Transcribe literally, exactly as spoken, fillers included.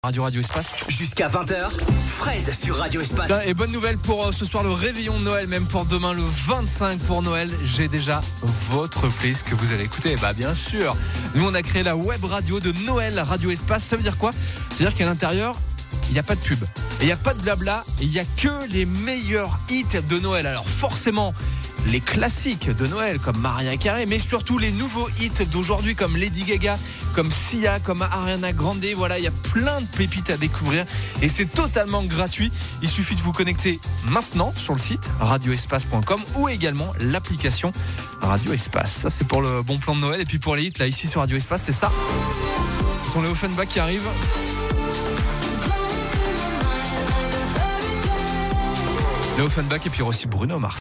Radio Radio Espace. Jusqu'à vingt heures, Fred sur Radio Espace. Et bonne nouvelle pour euh, ce soir, le réveillon de Noël, même pour demain le vingt-cinq pour Noël. J'ai déjà votre playlist que vous allez écouter. Bah bien sûr, nous on a créé la web radio de Noël, Radio Espace. Ça veut dire quoi? C'est-à-dire qu'à l'intérieur, il n'y a pas de pub, il n'y a pas de blabla, il n'y a que les meilleurs hits de Noël. Alors forcément, les classiques de Noël comme Mariah Carey, mais surtout les nouveaux hits d'aujourd'hui comme Lady Gaga, comme Sia, comme Ariana Grande. Voilà, il y a plein de pépites à découvrir et c'est totalement gratuit. Il suffit de vous connecter maintenant sur le site radio espace point com ou également l'application Radio Espace. Ça c'est pour le bon plan de Noël. Et puis pour les hits, là ici sur Radio Espace, c'est ça. Ce sont les Offenbach qui arrivent. Les Offenbach et puis aussi Bruno Mars.